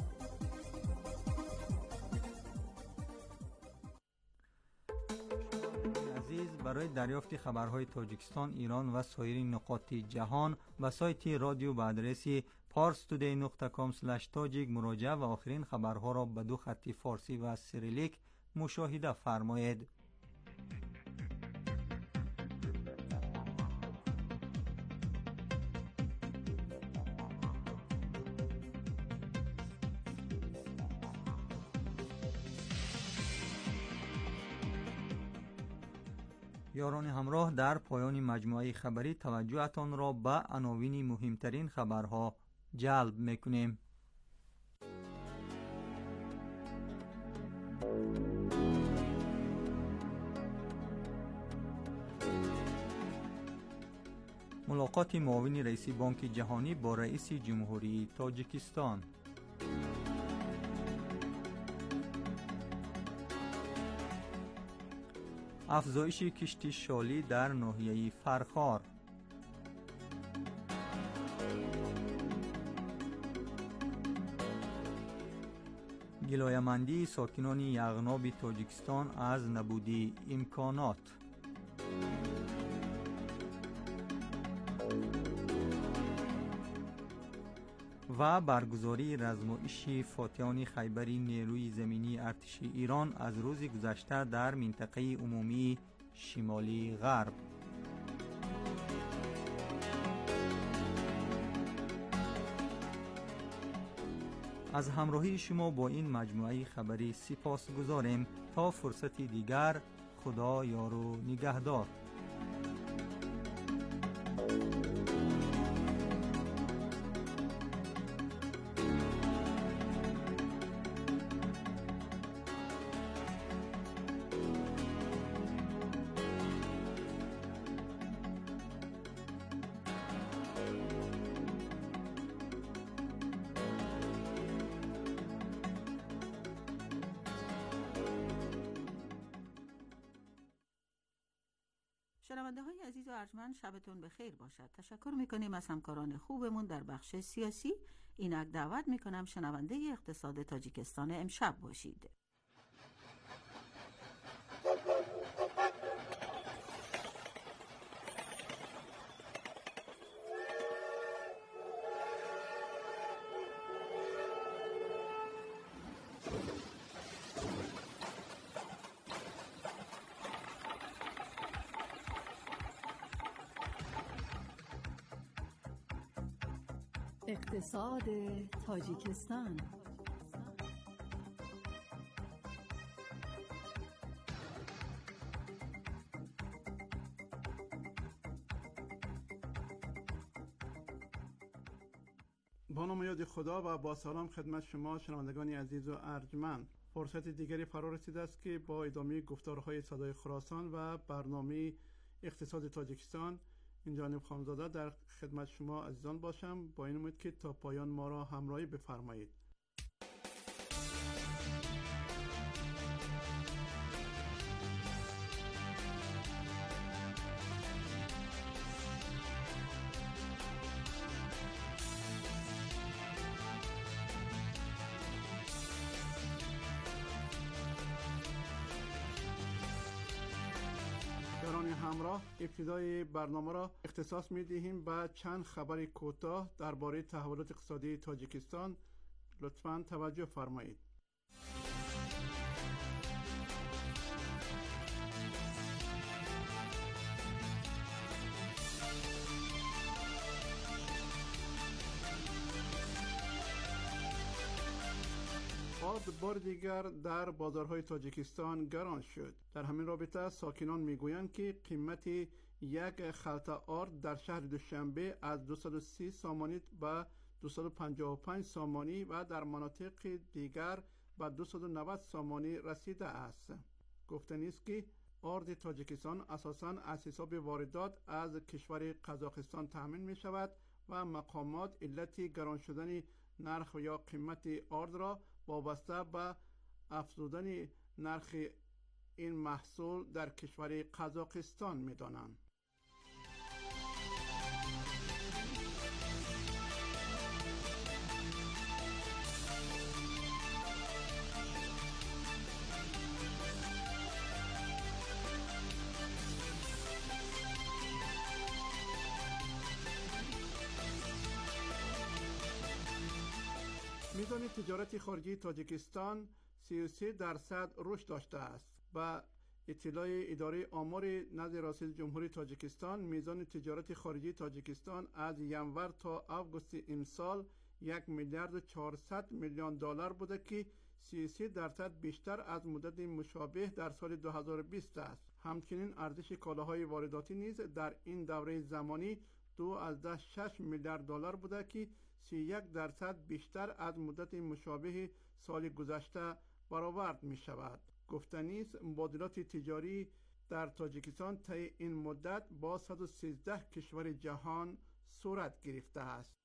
برای دریافت خبرهای تاجیکستان، ایران و سایر نقاط جهان به سایت رادیو به آدرس پارس تودی دات کام اسلش تاجیک مراجعه و آخرین خبرها را به دو خط فارسی و سریلیک مشاهده فرمایید. یاران همراه، در پایان مجموعه خبری توجهتان را به عناوین مهمترین خبرها جلب میکنیم. ملاقات معاون رئیس بانک جهانی با رئیس جمهوری تاجیکستان. افزایش کشتی شالی در ناحیه فرخار. گلایه‌مندی ساکنان یغناب تاجیکستان از نبودی امکانات. و برگزاری رزمایش فاتحان خیبری نیروی زمینی ارتش ایران از روز گذشته در منطقه عمومی شمالی غرب. از همراهی شما با این مجموعه خبری سپاس گذاریم. تا فرصت دیگر، خدا یار و نگهدار. شنونده های عزیز و ارجمند، شبتون بخیر باشد. تشکر میکنیم از همکاران خوبمون در بخش سیاسی. اینک دعوت میکنم شنونده اقتصاد تاجیکستان امشب باشید. اقتصاد تاجیکستان. با نام یاد خدا و با سلام خدمت شما شنوندگان عزیز و ارجمند. فرصت دیگری فرا رسیده است که با ادامه گفتارهای صدای خراسان و برنامه اقتصاد تاجیکستان این جانب خامزاده در خدمت شما عزیزان باشم، با این امید که تا پایان ما را همراهی بفرمایید. همراه ابتدای برنامه را اختصاص می دهیم به چند خبر کوتاه درباره تحولات اقتصادی تاجیکستان. لطفاً توجه فرمایید. آرد بار دیگر در بازارهای تاجیکستان گران شد. در همین رابطه ساکنان میگویند که قیمت یک خلطه آرد در شهر دوشنبه از دویست و سی سامانی به دویست و پنجاه و پنج سامانی و در مناطق دیگر به دویست و نود سامانی رسیده است. گفتنی است که آرد تاجیکستان اساساً از حساب واردات از کشور قزاقستان تامین می شود و مقامات علت گران شدن نرخ یا قیمت آرد را وابسته به افزودن نرخ این محصول در کشور قزاقستان می دانند. میزان تجارت خارجی تاجیکستان سی و سه درصد رشد داشته است. با اطلاع اداره آمار نزد رئیس جمهوری تاجیکستان، میزان تجارت خارجی تاجیکستان از ینور تا آگوست امسال یک میلیارد و چهارصد میلیون دلار بوده که سی و سه درصد بیشتر از مدت مشابه در سال دو هزار و بیست است. همچنین ارزش کالاهای وارداتی نیز در این دوره زمانی دو ازده شش میلیارد دلار بوده که سی و یک درصد بیشتر از مدت مشابه سال گذشته برآورد می شود. گفتنی است مبادلات تجاری در تاجیکستان طی این مدت با صد و سیزده کشور جهان صورت گرفته است.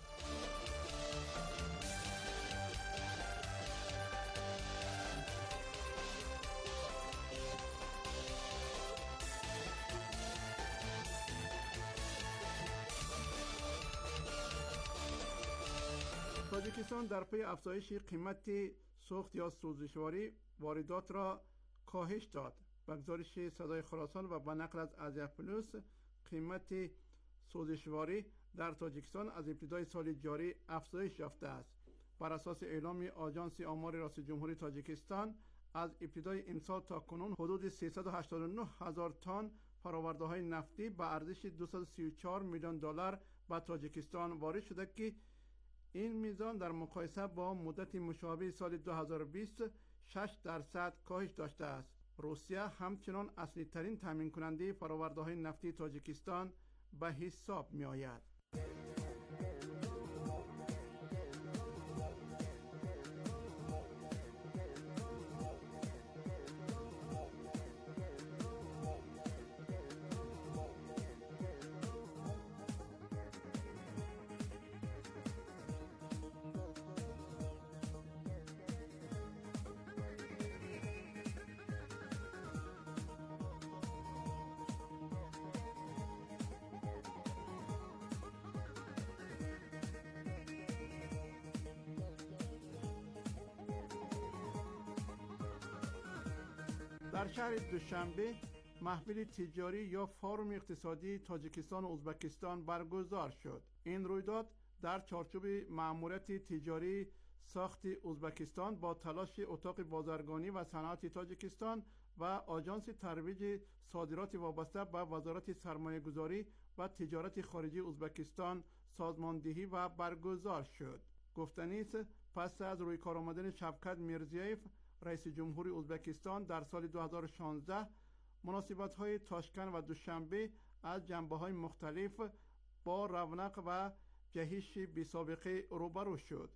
تاجیکستان در پی افزایش قیمت سوخت یا سوزشواری واردات را کاهش داد. به گزارش صدای خراسان و به نقل از آزیا پلوس، قیمت سوزشواری در تاجیکستان از ابتدای سال جاری افزایش یافته است. بر اساس اعلام آژانس آمار ریاست جمهوری تاجیکستان، از ابتدای امسال تا کنون حدود سیصد و هشتاد و نه هزار تن فرآورده‌های نفتی به ارزش دویست و سی و چهار میلیون دلار به تاجیکستان وارد شده که این میزان در مقایسه با مدت مشابه سال دو هزار و بیست شش درصد کاهش داشته است. روسیه همچنان اصلی ترین تامین کننده فرآورده‌های نفتی تاجیکستان به حساب می آید. در شهر دوشنبه محفل تجاری یا فورم اقتصادی تاجیکستان و ازبکستان برگزار شد. این رویداد در چارچوب مأموریت تجاری ساخت ازبکستان با تلاش اتاق بازرگانی و صنعت تاجیکستان و آژانس ترویج صادرات وابسته به وزارت سرمایه‌گذاری و تجارت خارجی ازبکستان سازماندهی و برگزار شد. گفتنی است پس از روی کار آمدن شوکت میرزیایف رئیس جمهوری ازبکستان در سال دو هزار و شانزده، مناسبت‌های تاشکند و دوشنبه از جنبه‌های مختلف با رونق و جهش بی‌سابقه روبرو شد.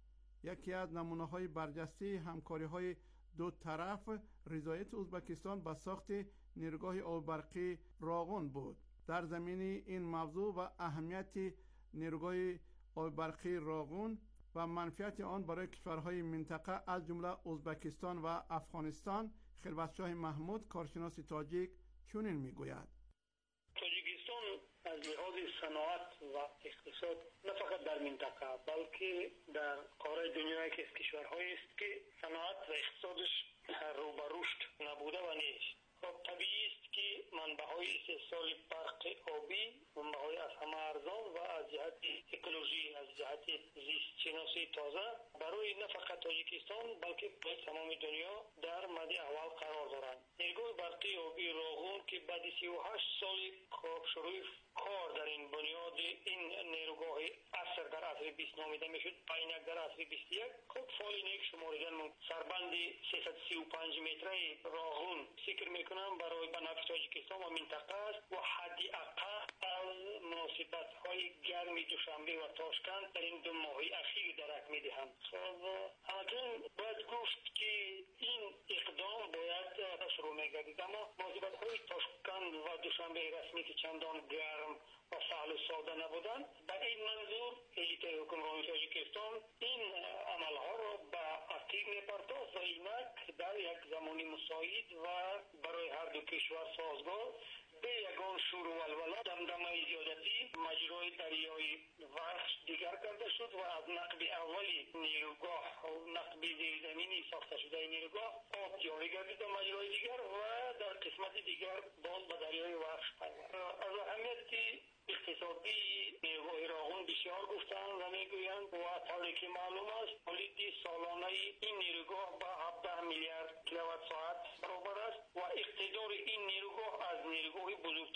یکی از نمونه‌های برجسته همکاری‌های دو طرف رضایت ازبکستان به ساخت نیروگاه آببرقی راغون بود. در زمینه این موضوع و اهمیت نیروگاه آببرقی راغون و منفعت آن برای کشورهای منطقه از جمله ازبکستان و افغانستان، خلوتشاه محمود کارشناس تاجیک چنین میگوید: تاجیکستان از لحاظ صنعت و اقتصاد نه فقط در منطقه بلکه در قاره دنیا یکی از کشورهایی است که صنعت و اقتصادش رو به رشد نبوده و نیست. خب طبیعی است که منبع‌های استحصال برق آبی منبع‌های از همه ارزان و از جهت اکولوژی، از جهت زیست شناسی تازه برای نه فقط تاجیکستان بلکه برای تمام دنیا در مد اول قرار دارند. نیروگاه برقی آبی راغون که بعد سی و هشت سال شروع کار در این بنیاد این نیروگاه عصر در عصر بیست نامیده میشد، پایینک در عصر بیست و یک، خب فال نیک شماریدن سربند سیصد و سی و پنج متری راغون فکر میکنم برای به نفع تاجیکستان و منطقه است و حدی اقل از مناسبت های گرم دوشنبه و تاشکند در این دو ماه اخیر درک میدهند. خب همچنین باید گفت که این اقدام باید شروع میگردید، اما مناسبت های تاشکند و دوشنبه رسمی که چندان گرم و سهل و ساده نبودن، به این منظور ایت حکمرانی تاجیکستان این عملها را به عقیب میپرداخت و اینک در یک زمانی مساعد و برای هر دو کشور سازگار به یگان شور و ولوله دمدمه زیادتی مجرای دریای وحش دیگر کرده شد و از نقب اولی نیروگاه و نقب زیرزمینی ساخته شده نیروگاه آب جاری گردید و مجرای دیگر و در قسمت دیگر باز به دریای وحش پیوست. از اهمیت اقتصادی نیروگاه راغون بسیار گفتند و میگویند و طوری که معلوم است تولید سالانه این نیروگاه به هفده میلیارد کیلووات ساعت برابر است و اقتدار این نیروگاه از نیروگاه بزرگترینی که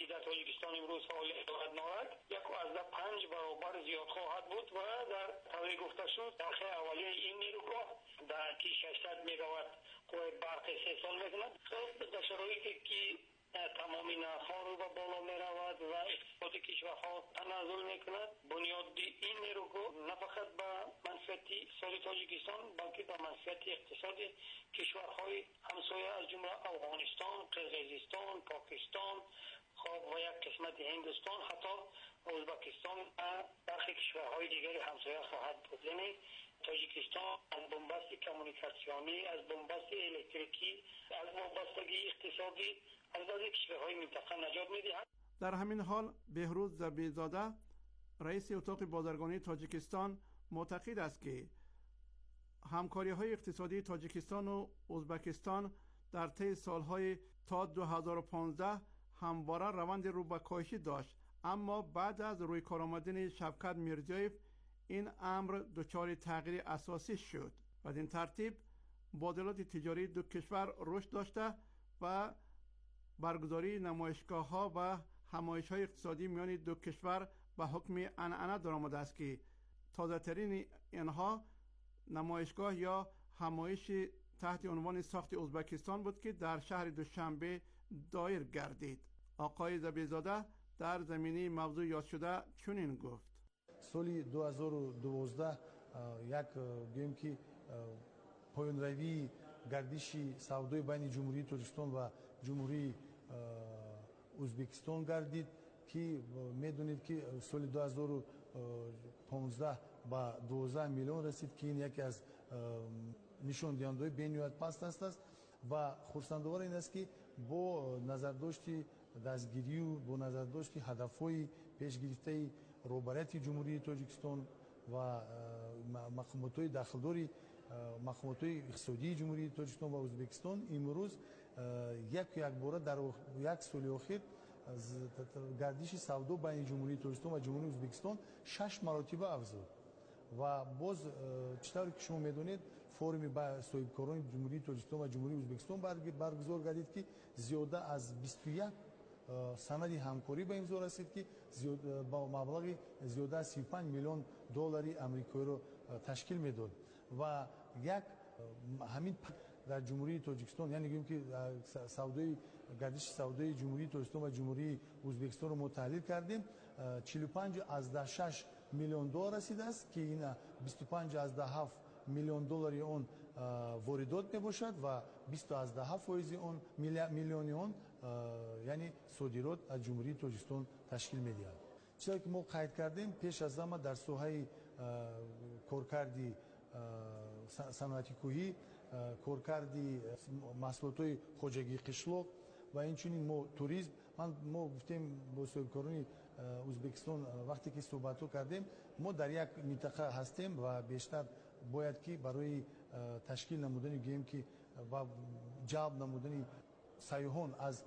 در تاجیکستان امروز فعالیت دارد نارک یک از پنج برابر زیاد خواهد بود و در طوری گفته شد در خیلی اولی این نیروگاه در که ششصد مگاوات قوه برق سه سال میکند. در شرایطی که تمامی نرخ‌ها رو به بالا می‌رود و اقتصاد کشورها تنزل می‌کند، بنیادی این نیروگاه نه فقط به منفعت اقتصاد تاجیکستان بلکه به منفعت اقتصاد کشورهای همسایه از جمله افغانستان، قرقیزستان، پاکستان، خب و یک قسمت هندوستان، حتی ازبکستان و برخی کشورهای دیگری همسایه خواهد بود. یعنی تاجیکستان از بنبست کمونیکاسیونی، از بنبست الکتریکی، از وابستگی اقتصادی از بعضی کشورهای منطقه نجات می‌دهد. در همین حال بهروز زبیزاده رئیس اتاق بازرگانی تاجیکستان معتقد است که همکاری‌های اقتصادی تاجیکستان و ازبکستان در طی سالهای تا دو هزار و پانزده همواره روند رو به کاهش داشت، اما بعد از روی کار آمدن شوکت میرزیویف این امر دچار تغییر اساسی شد. بدین ترتیب معاملات تجاری دو کشور رشد داشته و برگزاری نمایشگاه‌ها و همایش‌های اقتصادی میان دو کشور به حکم عنعنه درآمده است که تازه‌ترین اینها نمایشگاه یا همایش تحت عنوان ساخت ازبکستان بود که در شهر دوشنبه دایر گردید. آقای زبیزاده در زمینه موضوع یاد شده چنین گفت: سال دو هزار و دوازده یک گویم که پایان‌روی گردشی سودای بین جمهوری تاجیکستان و جمهوری ازبکستان گردید که میدونید که سال دو هزار و پانزده با دوازده میلیون رسید که این یکی از نشان دهنده بین‌المللی پست است و خرسندآور این است که با نظرداشت دستگیری و با نظرداشت هدف‌های پیش گرفته روبرات جمهوری تاجیکستان و مقامات داخلداری مقامات اقتصادی جمهوری تاجیکستان و ازبکستان امروز یک یک بار در یک سال اخیر گردش سودا بین جمهوری تاجیکستان و جمهوری ازبکستان شش مرتبه افزود و باز چطوری که شما میدونید فورمی با صاحبکاران جمهوری تاجیکستان و جمهوری ازبکستان برگزار گردید که زیاده از بیست و یک سند همکاری به امضا رسید که با مبلغ زیاده از سی و پنج میلیون دلاری آمریکایی رو تشکیل میداد و یک همین در جمهوری تاجیکستان یعنی میگیم که سودای گردش سودای جمهوری تاجیکستان و جمهوری ازبکستان رو متحول کردیم چهل و پنج ازده شش میلیون دلار رسیده است که این بیست و پنج ازده هفت میلیون دلاری اون واردات میباشد و بیست ازده هفت فایز اون میلیونی اون یعنی صادرات از جمهوری تاجیکستان تشکیل میدهد. چیزی که ما قید کردیم پیش از همه در ساحه کارکردی صنعتی کوهی، کارکردی محصولات خواجگی قشلاق و اینچنین ما توریسم من ما گفتیم با صاحبکاران ازبکستان وقتی که صحبت کردیم ما در یک منطقه هستیم و بیشتر باید که برای تشکیل نمودن گیم که و جلب نمودن سیاحان از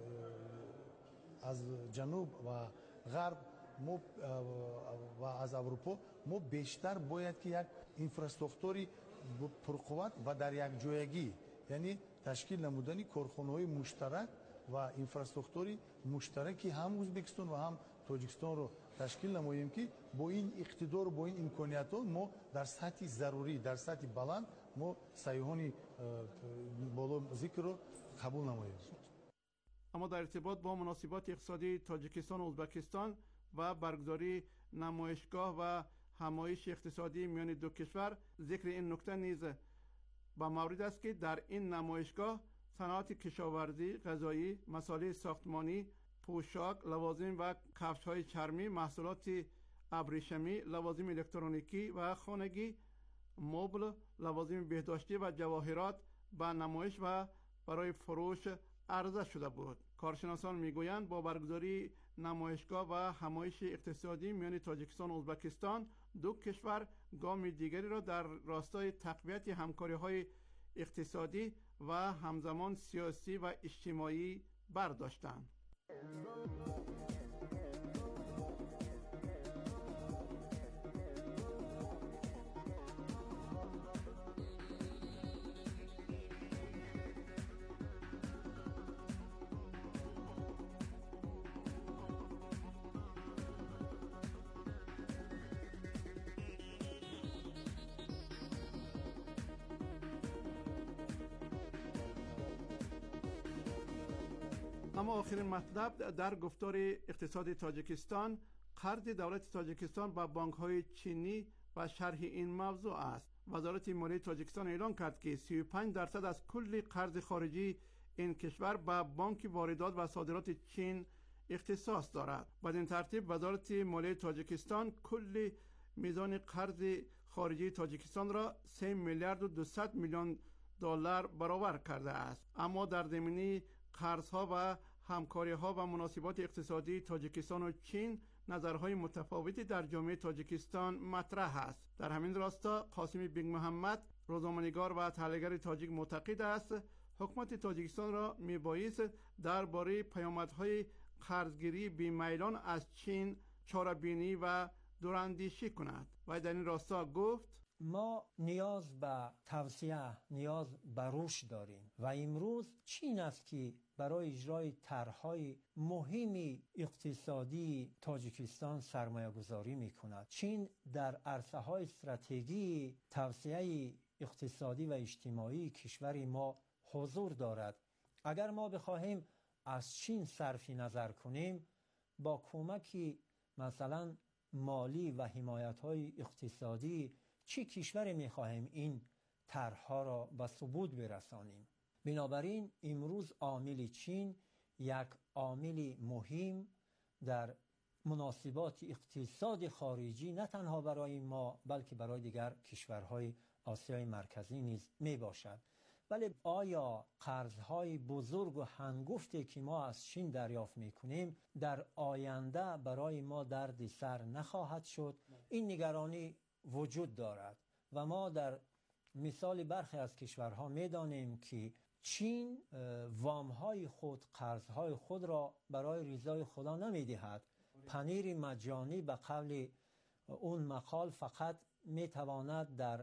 از جنوب و غرب ما و از اروپا ما بیشتر باید که یک اینفراستراکچوری پرقوت و در یک جایگی یعنی تشکیل نمودن کارخانه‌های مشترک و اینفراستراکچوری مشترکی هم ازبکستان و هم تاجیکستان رو تشکیل نماییم که با این اقتدار و با این امکانیت ها ما در سطح ضروری در سطح بلند ما سیاحان بالا ذکر رو قبول نماییم. اما در ارتباط با مناسبات اقتصادی تاجیکستان و ازبکستان و برگزاری نمایشگاه و همایش اقتصادی میان دو کشور ذکر این نکته نیز با مورد است که در این نمایشگاه صنعت کشاورزی، غذایی، مسائل ساختمانی، پوشاک، لوازم و کفش‌های چرمی، محصولات ابریشمی، لوازم الکترونیکی و خانگی، مبل، لوازم بهداشتی و جواهرات به نمایش و برای فروش عرضه شده بود. کارشناسان میگویند با برگزاری نمایشگاه و همایش اقتصادی میان تاجیکستان و ازبکستان دو کشور گام دیگری را در راستای تقویت همکاری‌های اقتصادی و همزمان سیاسی و اجتماعی برداشتند. اما آخرین مطلب در گفتار اقتصاد تاجیکستان، قرض دولت تاجیکستان به بانک‌های چینی و شرح این موضوع است. وزارت مالیه تاجیکستان اعلام کرد که سی و پنج درصد از کل قرض خارجی این کشور به بانک واردات و صادرات چین اختصاص دارد. بدین ترتیب وزارت مالیه تاجیکستان کل میزان قرض خارجی تاجیکستان را سه میلیارد و دویست میلیون دلار برآورد کرده است. اما در زمینه قرضها و همکاری‌ها و مناسبات اقتصادی تاجیکستان و چین نظرهای متفاوتی در جامعه تاجیکستان مطرح است. در همین راستا قاسم بیگ محمد، روزنامه‌نگار و تحلیلگر تاجیک، معتقد است حکومت تاجیکستان را میبایست درباره پیامدهای قرضگیری بی‌میلان از چین چاره‌بینی و دوراندیشی کند. و در این راستا گفت ما نیاز به توسعه، نیاز به رشد داریم و امروز چین است که برای اجرای طرح‌های مهمی اقتصادی تاجیکستان سرمایه گذاری می کند. چین در عرصه‌های استراتژی توسعه اقتصادی و اجتماعی کشور ما حضور دارد. اگر ما بخواهیم از چین صرف نظر کنیم، با کمک مثلا مالی و حمایت‌های اقتصادی چه کشوری می‌خواهیم این طرح‌ها را به ثبوت برسانیم. بنابراین امروز عامل چین یک عامل مهم در مناسبات اقتصاد خارجی نه تنها برای ما بلکه برای دیگر کشورهای آسیای مرکزی نیز میباشد. ولی آیا قرضهای بزرگ و هنگفتی که ما از چین دریافت میکنیم در آینده برای ما درد سر نخواهد شد؟ این نگرانی وجود دارد و ما در مثال برخی از کشورها میدانیم که چین وامهای خود، قرضهای خود را برای رضای خدا نمیدهد. پنیر مجانی به قول اون مقال فقط میتواند در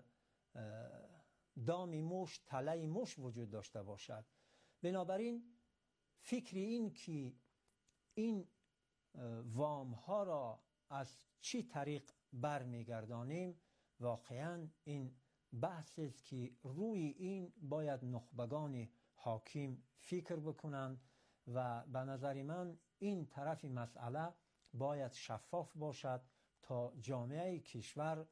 دام موش، تله موش وجود داشته باشد. بنابراین فکر این که این وام ها را از چی طریق برمیگردانیم واقعا این بحث است که روی این باید نخبگان حاکم فکر بکنند و به نظر من این طرف مسئله باید شفاف باشد تا جامعه کشور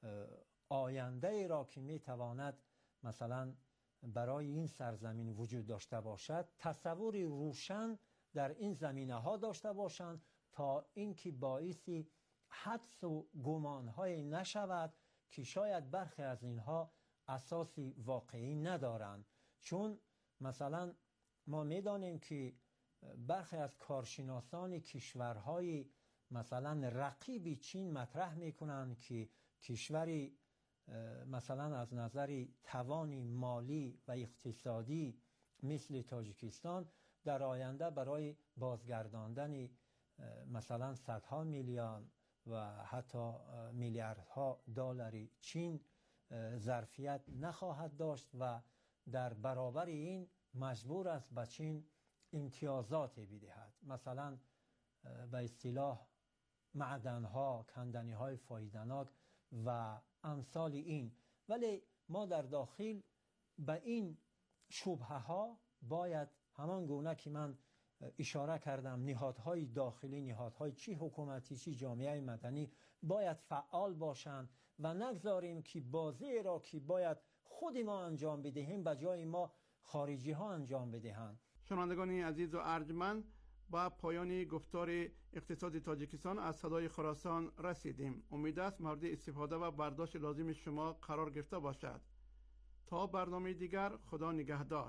آینده را که میتواند مثلا برای این سرزمین وجود داشته باشد تصور روشن در این زمینه ها داشته باشند تا اینکه باعثی حدس و گمان های نشود که شاید برخی از اینها اساسی واقعی ندارند. چون مثلا ما میدانیم که برخی از کارشناسان کشورهای مثلا رقیب چین مطرح میکنند که کشوری مثلا از نظر توان مالی و اقتصادی مثل تاجیکستان در آینده برای بازگرداندن مثلا صدها میلیون و حتی میلیاردها دلار چین ظرفیت نخواهد داشت و در برابر این مجبور است به چین امتیازات بدهد، مثلا به اصطلاح معدنها، کندنیهای فایده‌ناک و امثال این. ولی ما در داخل به این شبهه ها باید همان گونه که من اشاره کردم نهادهای داخلی، نهادهای چی حکومتی چی جامعه مدنی باید فعال باشند و نگذاریم که بازی را که باید خود ما انجام بدهیم به جای ما خارجی ها انجام بدهند. شنوندگان عزیز و ارجمند، با پایان گفتار اقتصاد تاجیکستان از صدای خراسان رسیدیم. امید است مورد استفاده و برداشت لازم شما قرار گرفته باشد. تا برنامه دیگر، خدا نگهدار.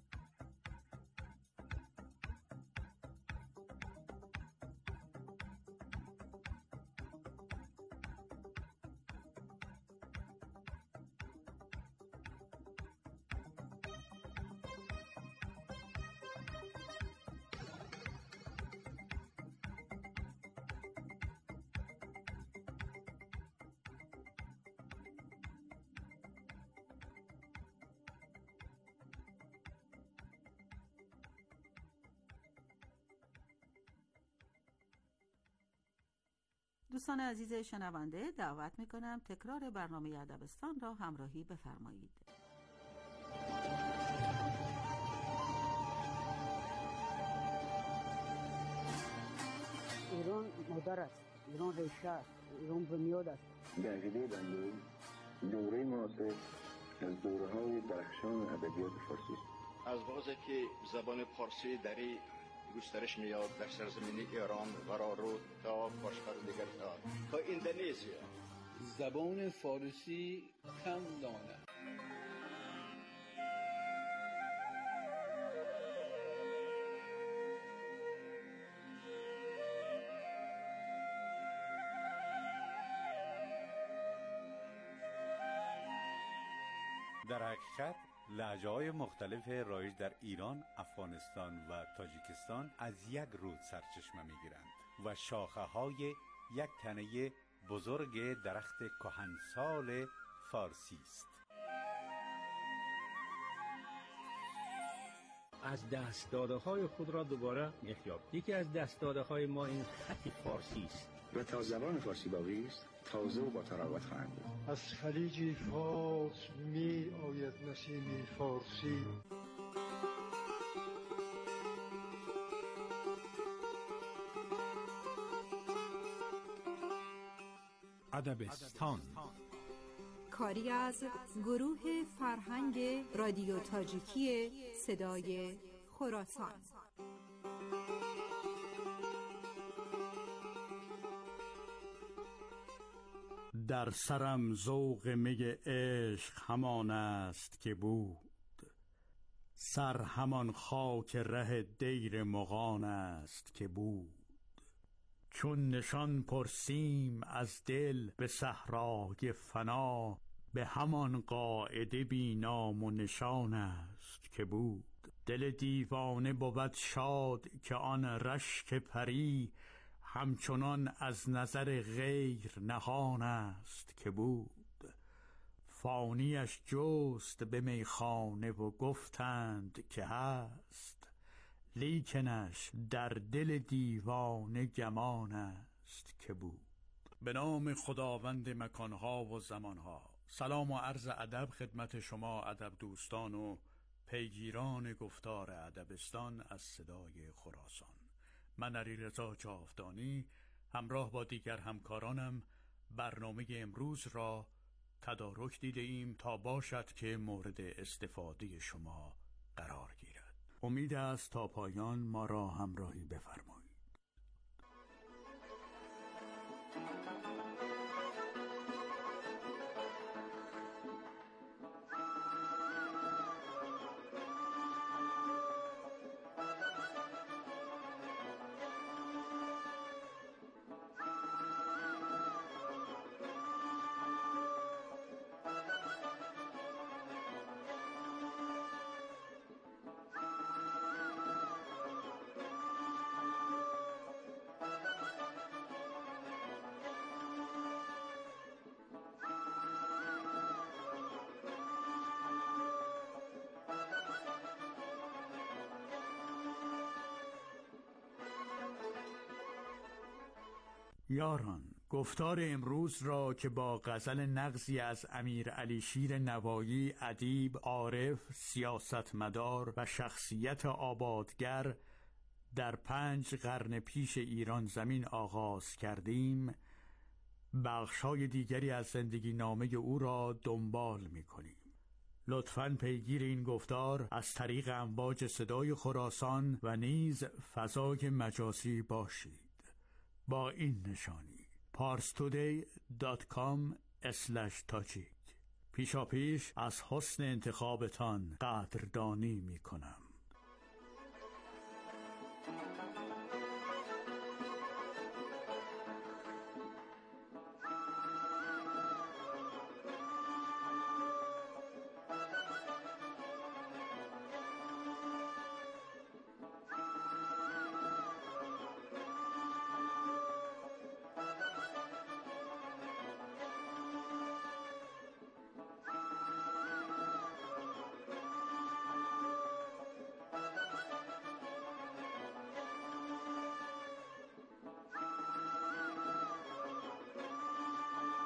دوستان عزیز شنونده، دعوت میکنم تکرار برنامه ادبستان را همراهی بفرمایید. ایران مادر است، ایران ریشه است، ایران بنیاد است. در عقیده بنده دوره معاصر از دوره‌های درخشان ادبیات فارسی است. از وقتی که زبان فارسی در گسترش میاد در سرزمین ایران قرار تا باشتر دیگر تا اندونزیا. زبان فارسی کم دانه. در حقیقت لهجه‌های مختلف رایج در ایران، افغانستان و تاجیکستان از یک رود سرچشمه می‌گیرند و شاخه‌های یک تنه بزرگ درخت کهنسال فارسی است. از دست‌داده‌های خود را دوباره می‌یابیم. یکی از دست‌داده‌های ما این خط فارسی است و تا زبان فارسی باقی است تازه و با تراوت خواهند بود. از خلیج فارس می آید نسیم فارسی. ادبستان کاری از گروه فرهنگ رادیو تاجیکی صدای خراسان. در سرم ذوق می عشق همان است که بود، سر همان خاک ره دیر مغان است که بود. چون نشان پرسیم از دل به صحرای فنا، به همان قاعده بی نام و نشان است که بود. دل دیوانه بود شاد که آن رشک پری، همچنان از نظر غیر نهان است که بود. فانیش جست به میخانه و گفتند که هست، لیکنش در دل دیوانه گمان است که بود. به نام خداوند مکانها و زمانها، سلام و عرض ادب خدمت شما ادب دوستان و پیگیران گفتار ادبستان از صدای خراسان. من علیرضا جاودانی همراه با دیگر همکارانم برنامه امروز را تدارک دیده ایم تا باشد که مورد استفاده شما قرار گیرد. امید است تا پایان ما را همراهی بفرمایید. یاران، گفتار امروز را که با غزل نغزی از امیر علی شیر نوایی، ادیب، عارف، سیاستمدار و شخصیت آبادگر در پنج قرن پیش ایران زمین آغاز کردیم، بخش‌های دیگری از زندگی نامه او را دنبال می‌کنیم. لطفاً پیگیر این گفتار از طریق امواج صدای خراسان و نیز فضای مجازی باشید با این نشانی پارس تودی دات کام اسلش تاجیک. پیشا پیش از حسن انتخابتان قدردانی می کنم.